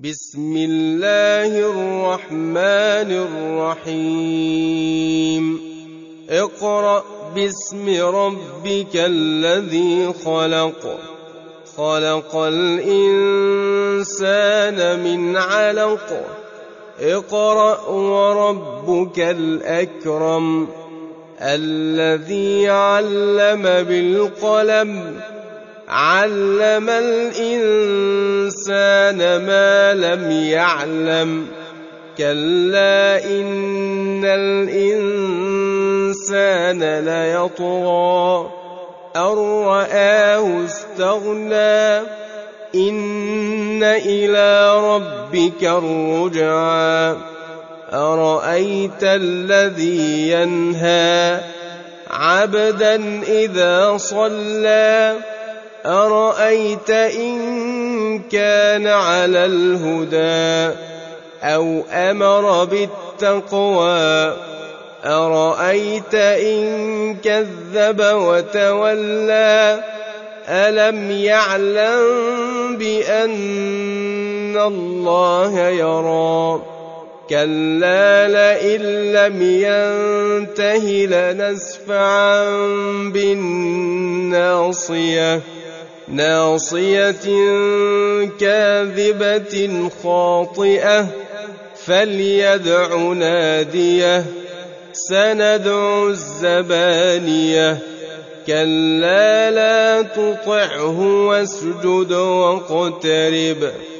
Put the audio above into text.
بسم الله الرحمن الرحيم اقرأ باسم ربك الذي خلق خلق الإنسان من علق اقرأ وربك الأكرم الذي علم بالقلم علم الإنسان ما لم يعلم كلا إن الإنسان ليطغى أن رآه استغنى إن إلى ربك الرجعى أرأيت الذي ينهى عبدا إذا صلى أرأيت إن كان على الهدى أو أمر بالتقوى أرأيت إن كذب وتولى ألم يعلم بأن الله يرى كلا لئن لم ينته لنسفعا بالناصية ناصية كاذبة خاطئة فليدع ناديه سندع الزبانية كلا لا تطعه واسجد واقترب